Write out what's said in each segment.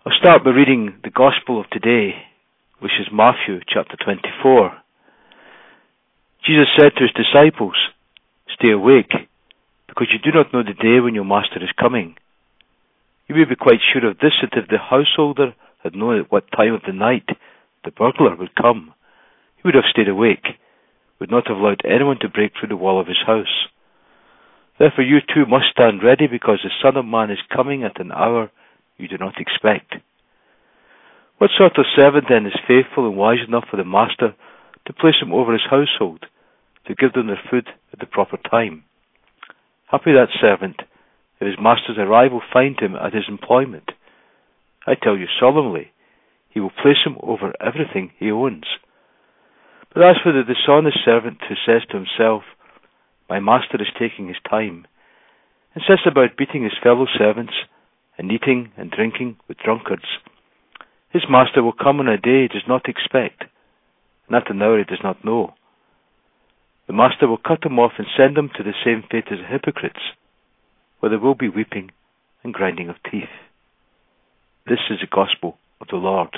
I'll start by reading the Gospel of today, which is Matthew chapter 24. Jesus said to his disciples, "Stay awake, because you do not know the day when your master is coming. You may be quite sure of this, that if the householder had known at what time of the night the burglar would come, he would have stayed awake, would not have allowed anyone to break through the wall of his house. Therefore you too must stand ready, because the Son of Man is coming at an hour you do not expect. What sort of servant then is faithful and wise enough for the master to place him over his household, to give them their food at the proper time? Happy that servant, if his master's arrival find him at his employment. I tell you solemnly, he will place him over everything he owns. But as for the dishonest servant who says to himself, 'My master is taking his time,' and sets about beating his fellow servants, and eating and drinking with drunkards, his master will come on a day he does not expect, and at an hour he does not know. The master will cut him off and send him to the same fate as the hypocrites, where there will be weeping and grinding of teeth." This is the gospel of the Lord.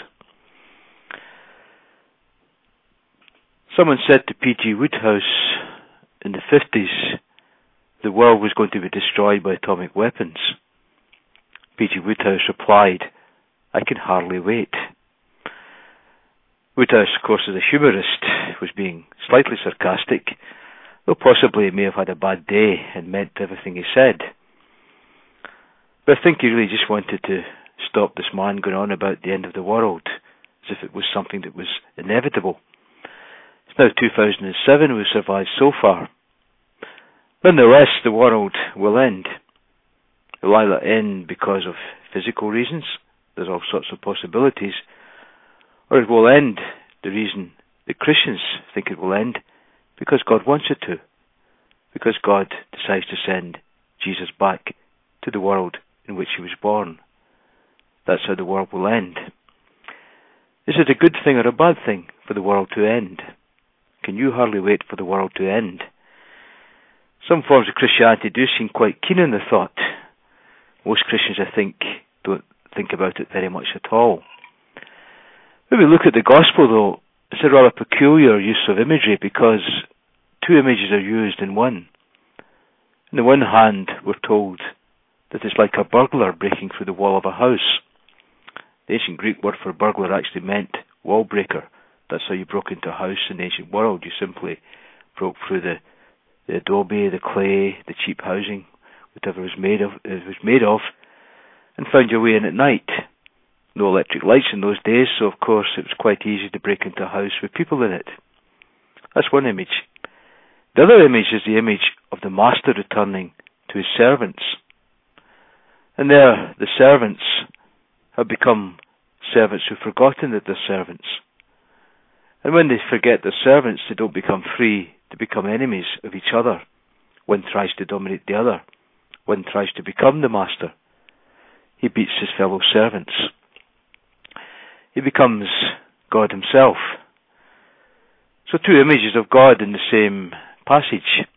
Someone said to P.G. Wodehouse in the 50s the world was going to be destroyed by atomic weapons. P.G. Wodehouse replied, "I can hardly wait." Wodehouse, of course, as a humorist, was being slightly sarcastic, though possibly he may have had a bad day and meant everything he said. But I think he really just wanted to stop this man going on about the end of the world, as if it was something that was inevitable. It's now 2007, we've survived so far. Nonetheless, the world will end. It will either end because of physical reasons, there's all sorts of possibilities, or it will end, the reason that Christians think it will end, because God wants it to, because God decides to send Jesus back to the world in which he was born. That's how the world will end. Is it a good thing or a bad thing for the world to end? Can you hardly wait for the world to end? Some forms of Christianity do seem quite keen on the thought. Most Christians, I think, don't think about it very much at all. When we look at the gospel, though, it's a rather peculiar use of imagery, because two images are used in one. On the one hand, we're told that it's like a burglar breaking through the wall of a house. The ancient Greek word for burglar actually meant wall breaker. That's how you broke into a house in the ancient world. You simply broke through the adobe, the clay, the cheap housing, whatever it was made of, and found your way in at night. No electric lights in those days, so of course it was quite easy to break into a house with people in it. That's one image. The other image is the image of the master returning to his servants. And there, the servants have become servants who've forgotten that they're servants. And when they forget their servants, they don't become free to become enemies of each other. One tries to dominate the other. One tries to become the master. He beats his fellow servants. He becomes God himself. So two images of God in the same passage.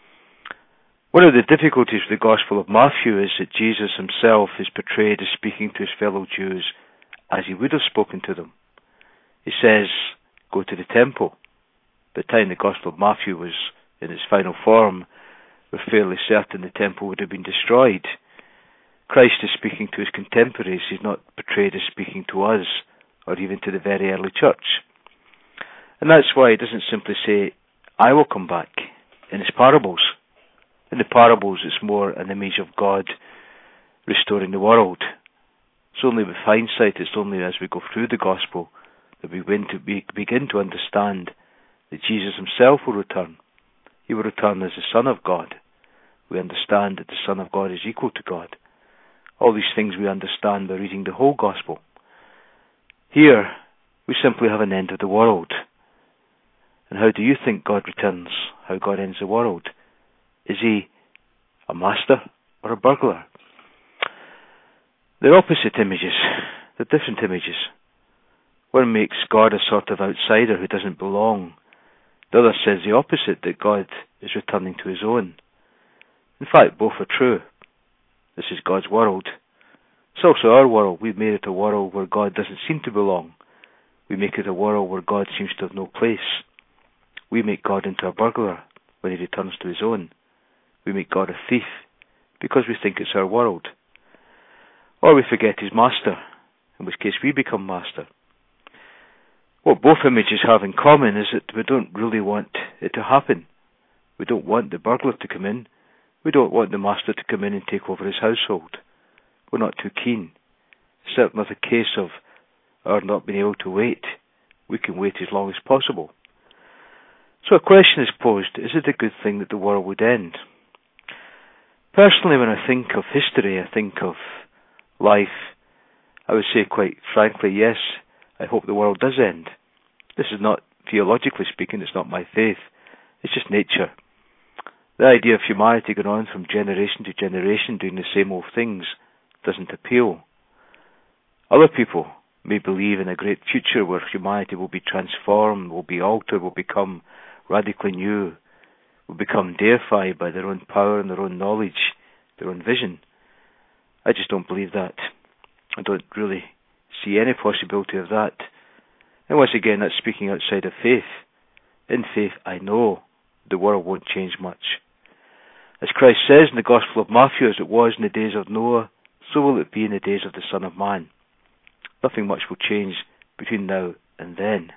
One of the difficulties with the Gospel of Matthew is that Jesus himself is portrayed as speaking to his fellow Jews as he would have spoken to them. He says, "Go to the temple." By the time the Gospel of Matthew was in its final form, we're fairly certain the temple would have been destroyed. Christ is speaking to his contemporaries. He's not portrayed as speaking to us, or even to the very early church. And that's why he doesn't simply say, "I will come back," in his parables. In the parables, it's more an image of God restoring the world. It's only with hindsight, it's only as we go through the gospel that we begin to understand that Jesus himself will return. He will return as the Son of God. We understand that the Son of God is equal to God. All these things we understand by reading the whole gospel. Here, we simply have an end of the world. And how do you think God returns? How God ends the world? Is he a master or a burglar? They're opposite images. They're different images. One makes God a sort of outsider who doesn't belong. The other says the opposite, that God is returning to his own. In fact, both are true. This is God's world. It's also our world. We've made it a world where God doesn't seem to belong. We make it a world where God seems to have no place. We make God into a burglar when he returns to his own. We make God a thief because we think it's our world. Or we forget his master, in which case we become master. What both images have in common is that we don't really want it to happen. We don't want the burglar to come in. We don't want the master to come in and take over his household. We're not too keen. It's certainly not a case of our not being able to wait. We can wait as long as possible. So a question is posed, is it a good thing that the world would end? Personally, when I think of history, I think of life, I would say quite frankly, yes, I hope the world does end. This is not, theologically speaking, it's not my faith. It's just nature. The idea of humanity going on from generation to generation doing the same old things doesn't appeal. Other people may believe in a great future where humanity will be transformed, will be altered, will become radically new, will become deified by their own power and their own knowledge, their own vision. I just don't believe that. I don't really see any possibility of that. And once again, that's speaking outside of faith. In faith, I know the world won't change much. As Christ says in the Gospel of Matthew, as it was in the days of Noah, so will it be in the days of the Son of Man. Nothing much will change between now and then.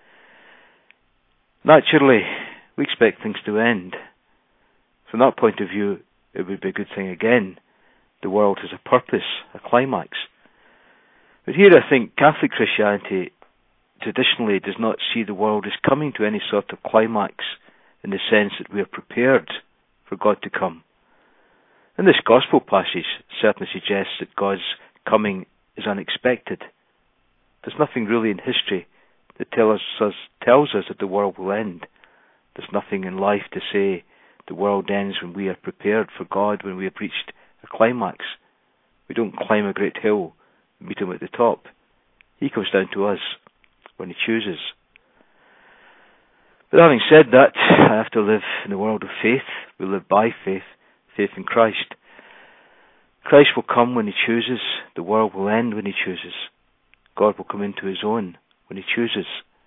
Naturally, we expect things to end. From that point of view, it would be a good thing again. The world has a purpose, a climax. But here I think Catholic Christianity traditionally does not see the world as coming to any sort of climax in the sense that we are prepared for God to come. And this Gospel passage certainly suggests that God's coming is unexpected. There's nothing really in history that tells us that the world will end. There's nothing in life to say the world ends when we are prepared for God, when we have reached a climax. We don't climb a great hill and meet him at the top. He comes down to us when he chooses. But having said that, I have to live in the world of faith. We live by faith, faith in Christ. Christ will come when he chooses. The world will end when he chooses. God will come into his own when he chooses.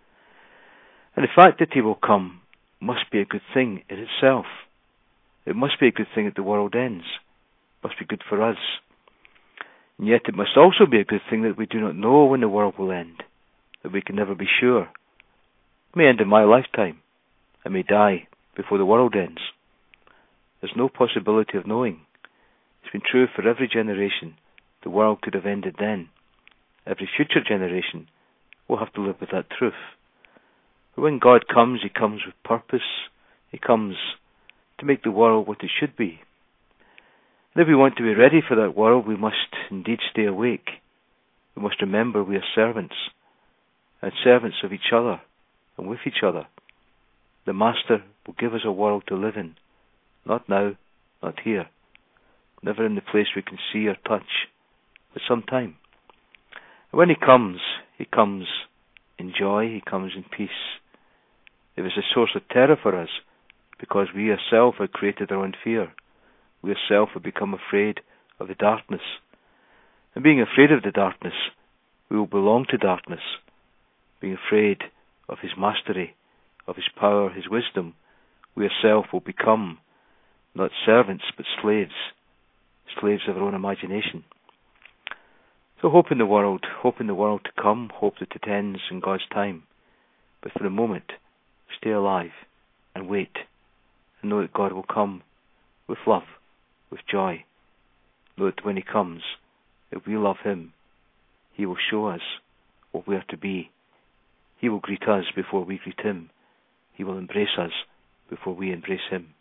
And the fact that he will come must be a good thing in itself. It must be a good thing that the world ends. It must be good for us. And yet it must also be a good thing that we do not know when the world will end, that we can never be sure. It may end in my lifetime. I may die before the world ends. There's no possibility of knowing. It's been true for every generation. The world could have ended then. Every future generation will have to live with that truth. But when God comes, he comes with purpose. He comes to make the world what it should be. And if we want to be ready for that world, we must indeed stay awake. We must remember we are servants, and servants of each other and with each other. The Master will give us a world to live in. Not now, not here. Never in the place we can see or touch, but sometime. And when he comes in joy, he comes in peace. If it's a source of terror for us, because we ourselves have created our own fear, we ourselves have become afraid of the darkness. And being afraid of the darkness, we will belong to darkness. Being afraid of his mastery, of his power, his wisdom, we ourselves will become not servants but slaves, slaves of our own imagination. So hope in the world to come, hope that it ends in God's time. But for the moment, stay alive and wait, and know that God will come with love, with joy. Know that when he comes, if we love him, he will show us what we are to be. He will greet us before we greet him. He will embrace us before we embrace him.